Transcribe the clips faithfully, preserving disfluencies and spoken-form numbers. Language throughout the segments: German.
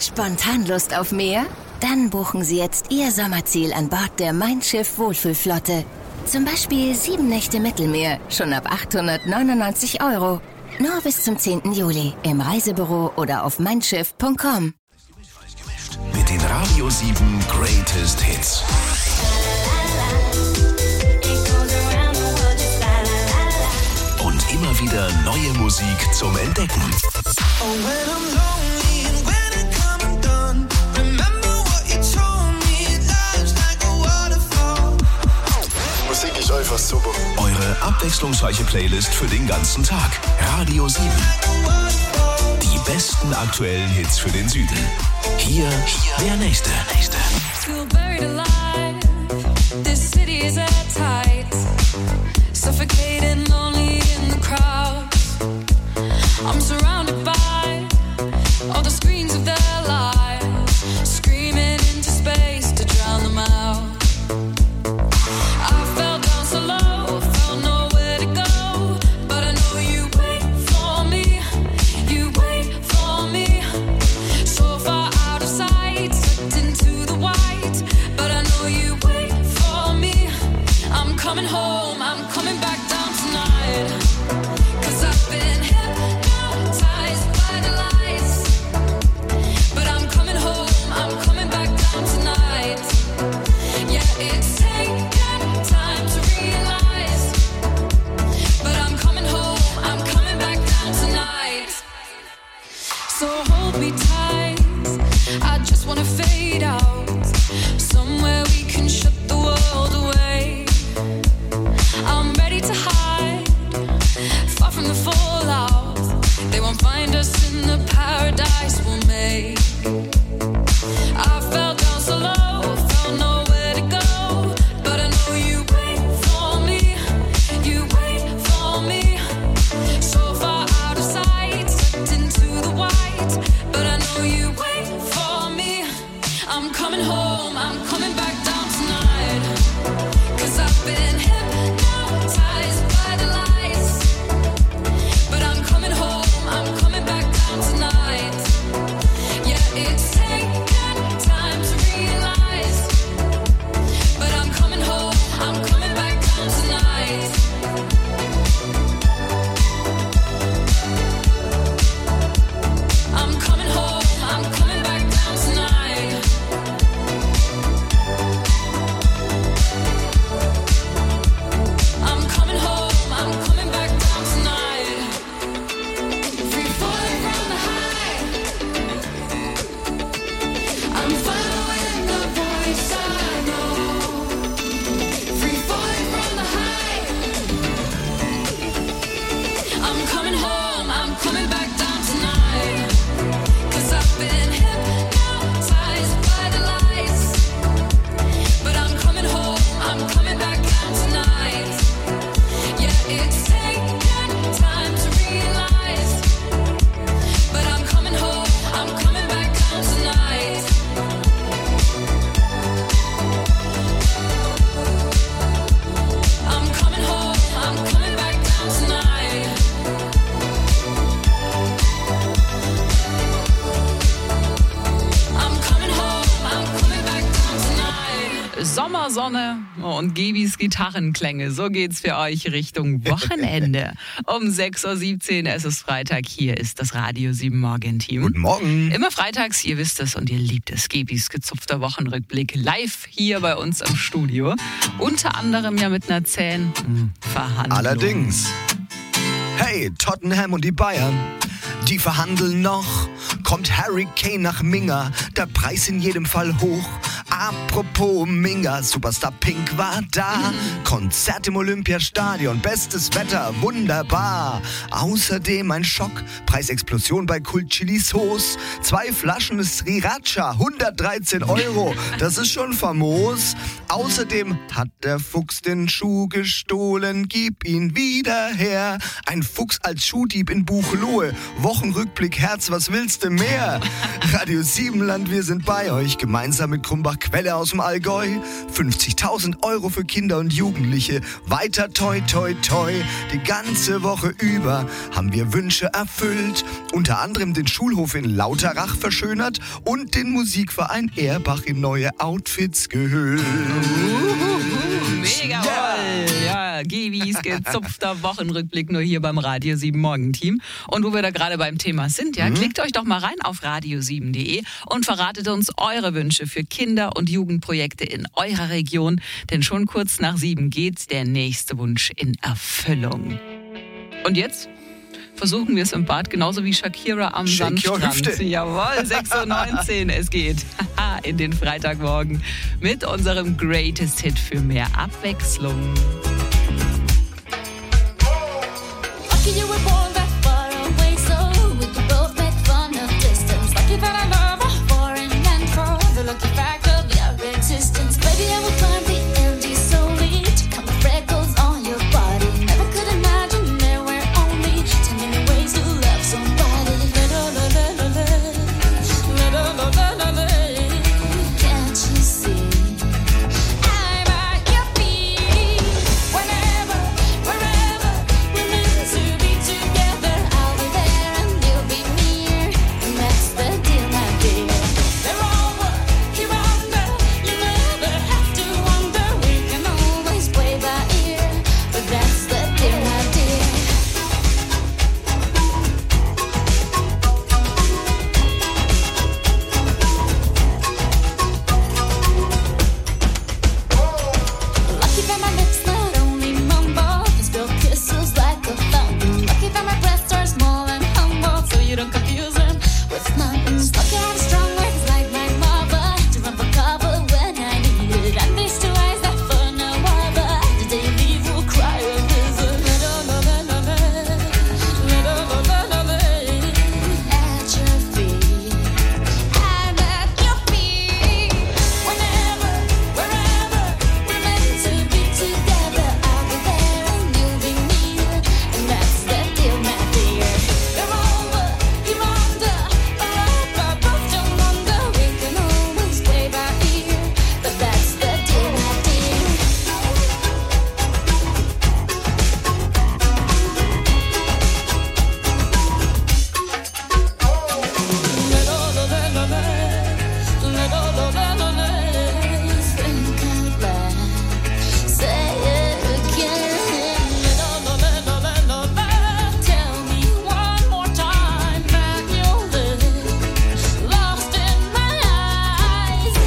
Spontan Lust auf mehr? Dann buchen Sie jetzt Ihr Sommerziel an Bord der Mein Schiff Wohlfühlflotte. Zum Beispiel sieben Nächte Mittelmeer, schon ab achthundertneunundneunzig Euro. Nur bis zum zehnten Juli im Reisebüro oder auf mein schiff punkt com. Mit den Radio sieben Greatest Hits. Und immer wieder neue Musik zum Entdecken. Musik ist einfach super. Eure abwechslungsreiche Playlist für den ganzen Tag. Radio sieben. Die besten aktuellen Hits für den Süden. Hier, hier der nächste. nächste. Feel buried alive. This city is at tight. Suffocating lonely in the crowds. I'm surrounded by all the screens of their lives, screaming into space to drown them out. I fell down so low, felt nowhere to go, but I know you wait for me, you wait for me. So far out of sight, sucked into the white, but I know you wait for me. I'm coming home, I'm coming back down tonight, 'cause I've been hypnotized by the lights, but I'm coming home, I'm coming back down tonight. Yeah, it's taken time to realize, but I'm coming home, I'm coming back down tonight. So hold me tight, I just wanna fade out, somewhere we can shut the world away. I'm ready to hide, far from the fallout. They won't find us in the paradise we'll make. I fell down so low, felt nowhere to go, but I know you wait for me, you wait for me. So far out of sight, sucked into the white, but I know you wait for me. I'm coming home, I'm coming back down tonight, 'cause I've been hypnotized by the lights, but I'm coming home, I'm coming back down tonight. Yeah, it's taken time to realize, but I'm coming home, I'm coming back down tonight. I'm coming home, I'm coming back down tonight. I'm coming home, I'm coming back down tonight. Free falling from the high, I'm following the voice I know. Free falling from the high, I'm coming home, I'm coming back down tonight, 'cause I've been hypnotized by the lights, but I'm coming home, I'm coming back down tonight. Yeah, it's taken time to realize, but I'm coming home, I'm coming back down tonight. I'm coming home, I'm coming back down tonight. I'm coming home, I'm coming back down tonight. Sommersonne und Gebis Gitarrenklänge. So geht's für euch Richtung Wochenende. Um sechs Uhr siebzehn, es ist Freitag. Hier ist das Radio sieben Morgenteam. Guten Morgen. Immer freitags, ihr wisst es und ihr liebt es. Gebis gezupfter Wochenrückblick live hier bei uns im Studio. Unter anderem ja mit einer zähen Verhandlung. Allerdings. Hey, Tottenham und die Bayern, die verhandeln noch. Kommt Harry Kane nach Minga, der Preis in jedem Fall hoch. Apropos Minga, Superstar Pink war da. Konzert im Olympiastadion, bestes Wetter, wunderbar. Außerdem ein Schock, Preisexplosion bei Kult Chili Sauce. Zwei Flaschen Sriracha, hundertdreizehn Euro, das ist schon famos. Außerdem hat der Fuchs den Schuh gestohlen, gib ihn wieder her. Ein Fuchs als Schuhdieb in Buchloe, Wochenrückblick, Herz, was willst du mehr? Radio sieben Land, wir sind bei euch, gemeinsam mit Krumbach Quelle aus dem Allgäu. fünfzigtausend Euro für Kinder und Jugendliche. Weiter toi toi toi. Die ganze Woche über haben wir Wünsche erfüllt. Unter anderem den Schulhof in Lauterach verschönert und den Musikverein Erbach in neue Outfits gehüllt. Uhuhu, mega toll. Ja, Gewis gezupfter Wochenrückblick nur hier beim Radio sieben Morgenteam. Und wo wir da gerade beim Thema sind, ja, mhm. klickt euch doch mal rein auf radio sieben punkt de und verratet uns eure Wünsche für Kinder- und Jugendprojekte in eurer Region. Denn schon kurz nach sieben geht der nächste Wunsch in Erfüllung. Und jetzt versuchen wir es im Bad, genauso wie Shakira am Shake your Sandstrand. Hüfte. Jawohl, sechs Uhr neunzehn, es geht in den Freitagmorgen mit unserem Greatest Hit für mehr Abwechslung. Lucky you were born that far away, so we could both make fun of distance. Lucky that I love a foreign land for the lucky fact of your existence. Baby, I will climb the Andes solely to count the freckles on your body. Never could imagine there were only ten million ways to love somebody. Can't you see? I'm at your feet. Whenever, wherever we're meant to be together, I'll be there and you'll be near, and that's the deal, my dear. They're all what you're under. You never have to wonder. We can always play by ear, but that's the deal, my dear. Lucky that my lips not only mumble, they spill kisses like a fountain. Lucky that my breasts are small and humble, so you don't confuse them with mountains. Lucky I have strong words like my mother to run for cover when I need it. And these two eyes that for no other, the day you leave will cry a river. At your feet, I'm at your feet. Whenever, wherever we're meant to be together, I'll be there and you'll be near, and that's the deal, my dear. They're all what you're under, a love I both don't wonder. We can always play by ear, but that's the deal, my dear. Think out loud, say it again. Tell me one more time that you'll live, lost in my eyes.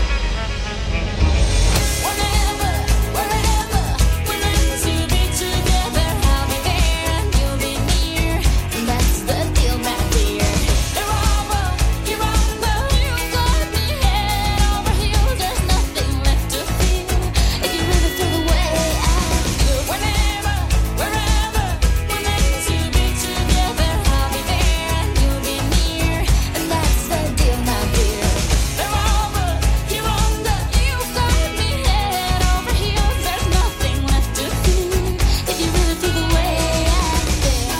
Whenever, wherever we're meant to be together, I'll be there and you'll be near, and that's the deal, my dear. They're all what you're under. You got me head over heels. There's nothing left to fear if you really feel the way I feel. Whenever, wherever we're meant to be together, I'll be there and you'll be near, and that's the deal, my dear. They're all what you're under. You got me head over heels. There's nothing left to fear if you really feel the way I feel.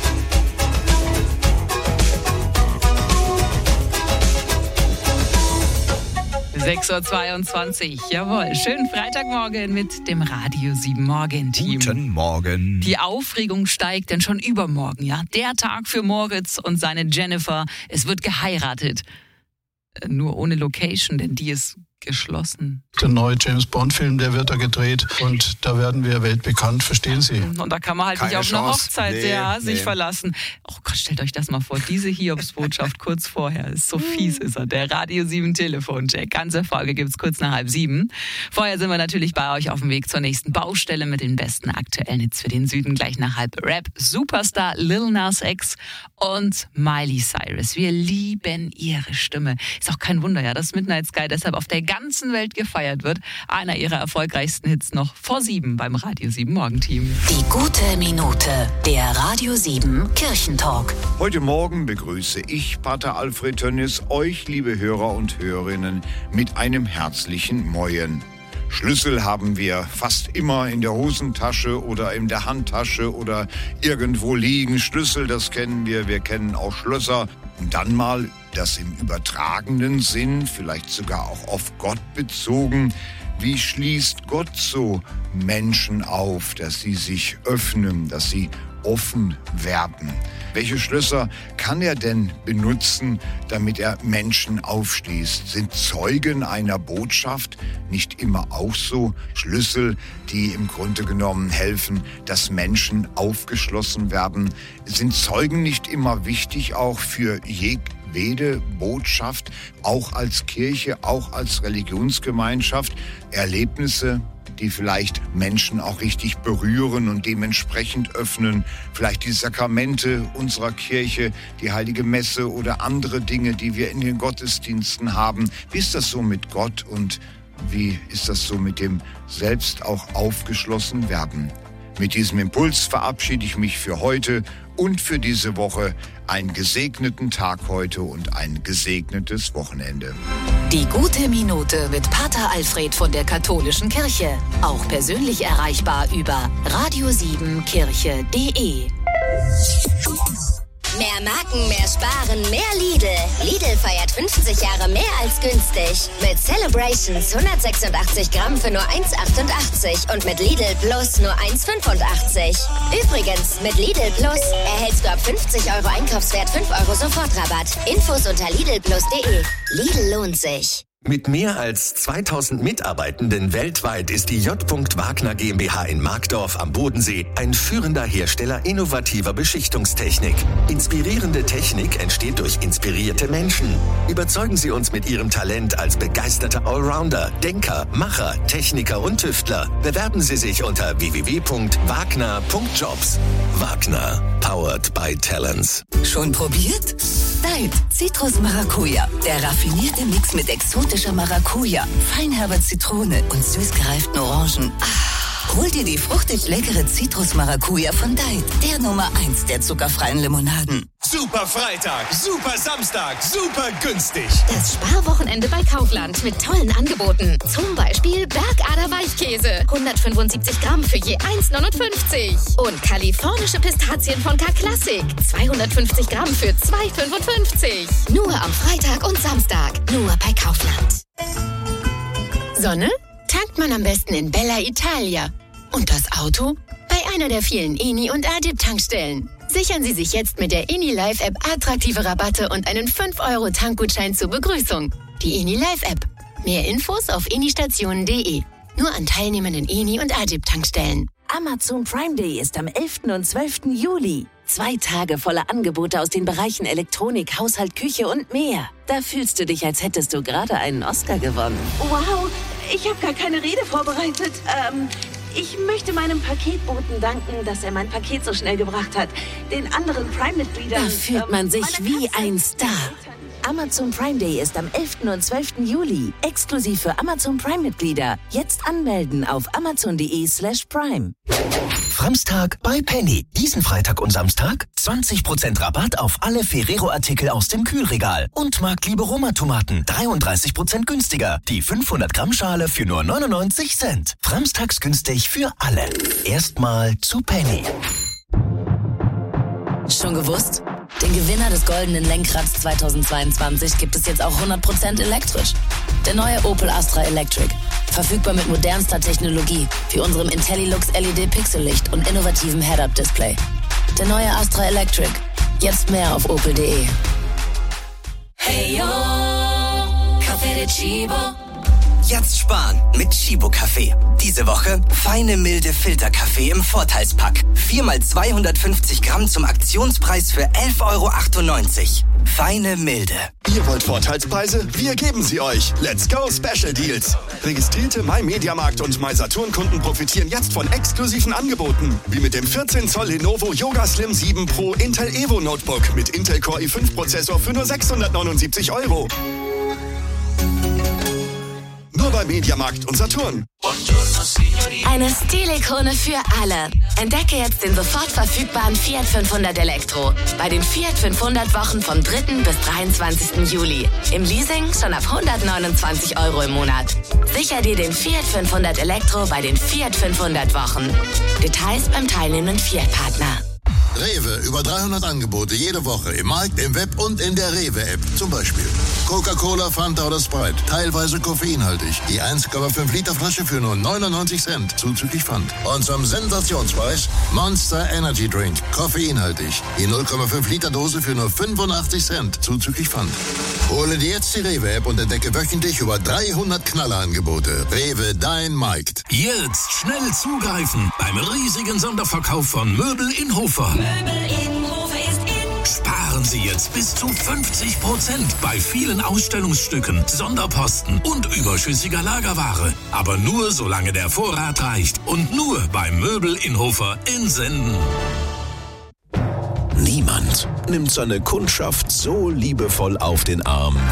sechs Uhr zweiundzwanzig, jawohl. Schönen Freitagmorgen mit dem Radio sieben Morgenteam. Guten Morgen. Die Aufregung steigt, denn schon übermorgen, ja, der Tag für Moritz und seine Jennifer. Es wird geheiratet. Äh, Nur ohne Location, denn die ist geschlossen. Der neue James-Bond-Film, der wird da gedreht und da werden wir weltbekannt, verstehen Sie? Und da kann man halt Keine nicht auf eine Chance. Hochzeit Nee, ja, sich nee. verlassen. Oh Gott, stellt euch das mal vor, diese Hiobsbotschaft kurz vorher. Ist so fies ist er. Der Radio sieben Telefoncheck. Ganze Folge gibt's kurz nach halb sieben. Vorher sind wir natürlich bei euch auf dem Weg zur nächsten Baustelle mit den besten aktuellen Hits für den Süden. Gleich nach halb Rap, Superstar Lil Nas X und Miley Cyrus. Wir lieben ihre Stimme. Ist auch kein Wunder, ja, dass Midnight Sky deshalb auf der ganzen Welt gefeiert wird. Einer ihrer erfolgreichsten Hits noch vor sieben beim Radio sieben Morgenteam. Die gute Minute, der Radio sieben Kirchentalk. Heute Morgen begrüße ich, Pater Alfred Tönnis, euch, liebe Hörer und Hörerinnen, mit einem herzlichen Moin. Schlüssel haben wir fast immer in der Hosentasche oder in der Handtasche oder irgendwo liegen. Schlüssel, das kennen wir. Wir kennen auch Schlösser. Und dann mal das im übertragenen Sinn, vielleicht sogar auch auf Gott bezogen. Wie schließt Gott so Menschen auf, dass sie sich öffnen, dass sie offen werden? Welche Schlösser kann er denn benutzen, damit er Menschen aufschließt? Sind Zeugen einer Botschaft nicht immer auch so Schlüssel, die im Grunde genommen helfen, dass Menschen aufgeschlossen werden? Sind Zeugen nicht immer wichtig auch für jedwede Botschaft, auch als Kirche, auch als Religionsgemeinschaft? Erlebnisse, die vielleicht Menschen auch richtig berühren und dementsprechend öffnen. Vielleicht die Sakramente unserer Kirche, die Heilige Messe oder andere Dinge, die wir in den Gottesdiensten haben. Wie ist das so mit Gott und wie ist das so mit dem selbst auch aufgeschlossen werden? Mit diesem Impuls verabschiede ich mich für heute und für diese Woche. Einen gesegneten Tag heute und ein gesegnetes Wochenende. Die gute Minute mit Pater Alfred von der Katholischen Kirche. Auch persönlich erreichbar über radio sieben kirche punkt de. Mehr Marken, mehr Sparen, mehr Lidl. Lidl feiert fünfzig Jahre mehr als günstig. Mit Celebrations hundertsechsundachtzig Gramm für nur eins achtundachtzig und mit Lidl Plus nur eins fünfundachtzig. Übrigens, mit Lidl Plus erhältst du ab fünfzig Euro Einkaufswert fünf Euro Sofortrabatt. Infos unter lidl plus punkt de. Lidl lohnt sich. Mit mehr als zweitausend Mitarbeitenden weltweit ist die J. Wagner GmbH in Markdorf am Bodensee ein führender Hersteller innovativer Beschichtungstechnik. Inspirierende Technik entsteht durch inspirierte Menschen. Überzeugen Sie uns mit Ihrem Talent als begeisterter Allrounder, Denker, Macher, Techniker und Tüftler. Bewerben Sie sich unter w w w punkt wagner punkt jobs. Wagner, powered by Talents. Schon probiert? Diet Citrus Maracuja. Der raffinierte Mix mit exotischer Maracuja, feinherber Zitrone und süß gereiften Orangen. Ah, hol dir die fruchtig leckere Citrus Maracuja von Diet, der Nummer eins der zuckerfreien Limonaden. Super Freitag, super Samstag, super günstig. Das Sparwochenende bei Kaufland mit tollen Angeboten. Zum Beispiel Bergader Weichkäse. hundertfünfundsiebzig Gramm für je eins neunundfünfzig. Und kalifornische Pistazien von K-Classic. zweihundertfünfzig Gramm für zwei fünfundfünfzig. Nur am Freitag und Samstag. Nur bei Kaufland. Sonne? Tankt man am besten in Bella Italia. Und das Auto? Bei einer der vielen Eni- und Adip-Tankstellen. Sichern Sie sich jetzt mit der Eni Live App attraktive Rabatte und einen fünf Euro Tankgutschein zur Begrüßung. Die Eni Live App. Mehr Infos auf enistationen punkt de. Nur an teilnehmenden Eni- und Adip-Tankstellen. Amazon Prime Day ist am elften und zwölften Juli. Zwei Tage voller Angebote aus den Bereichen Elektronik, Haushalt, Küche und mehr. Da fühlst du dich, als hättest du gerade einen Oscar gewonnen. Wow, ich habe gar keine Rede vorbereitet. Ähm, ich möchte meinem Paketboten danken, dass er mein Paket so schnell gebracht hat. Den anderen Prime-Mitgliedern... Da fühlt man sich wie ein Star. Amazon Prime Day ist am elften und zwölften Juli. Exklusiv für Amazon Prime-Mitglieder. Jetzt anmelden auf amazon punkt de slash prime. Framstag bei Penny. Diesen Freitag und Samstag zwanzig Prozent Rabatt auf alle Ferrero-Artikel aus dem Kühlregal. Und Marktliebe Roma-Tomaten dreiunddreißig Prozent günstiger. Die fünfhundert Gramm Schale für nur neunundneunzig Cent. Framstags günstig für alle. Erstmal zu Penny. Schon gewusst? Den Gewinner des goldenen Lenkrads zweitausendzweiundzwanzig gibt es jetzt auch hundert Prozent elektrisch. Der neue Opel Astra Electric. Verfügbar mit modernster Technologie, wie unserem Intellilux L E D Pixellicht und innovativem Head-Up-Display. Der neue Astra Electric. Jetzt mehr auf opel punkt de. Hey yo, Café de Chibo. Jetzt sparen mit Chibo Kaffee. Diese Woche feine milde Filterkaffee im Vorteilspack. vier mal zweihundertfünfzig Gramm zum Aktionspreis für elf Euro achtundneunzig. Feine milde. Ihr wollt Vorteilspreise? Wir geben sie euch. Let's go Special Deals. Registrierte MyMediaMarkt und MySaturn-Kunden profitieren jetzt von exklusiven Angeboten. Wie mit dem vierzehn Zoll Lenovo Yoga Slim sieben Pro Intel Evo Notebook mit Intel Core i fünf Prozessor für nur sechshundertneunundsiebzig Euro. Nur bei MediaMarkt und Saturn. Eine Stilikone für alle. Entdecke jetzt den sofort verfügbaren Fiat fünfhundert Elektro. Bei den Fiat fünfhundert Wochen vom dritten bis dreiundzwanzigsten Juli. Im Leasing schon ab hundertneunundzwanzig Euro im Monat. Sicher dir den Fiat fünfhundert Elektro bei den Fiat fünfhundert Wochen. Details beim teilnehmenden Fiat-Partner. Rewe, über dreihundert Angebote jede Woche im Markt, im Web und in der Rewe-App. Zum Beispiel Coca-Cola, Fanta oder Sprite, teilweise koffeinhaltig. Die eins Komma fünf Liter Flasche für nur neunundneunzig Cent, zuzüglich Pfand. Und zum Sensationspreis Monster Energy Drink, koffeinhaltig. Die null Komma fünf Liter Dose für nur fünfundachtzig Cent, zuzüglich Pfand. Hole dir jetzt die Rewe-App und entdecke wöchentlich über dreihundert Knallerangebote. Rewe, dein Markt. Jetzt schnell zugreifen beim riesigen Sonderverkauf von Möbel in Hofer. Möbel in Hofer ist in. Sparen Sie jetzt bis zu fünfzig Prozent bei vielen Ausstellungsstücken, Sonderposten und überschüssiger Lagerware. Aber nur solange der Vorrat reicht und nur bei Möbel in Hofer in Senden. Niemand nimmt seine Kundschaft so liebevoll auf den Arm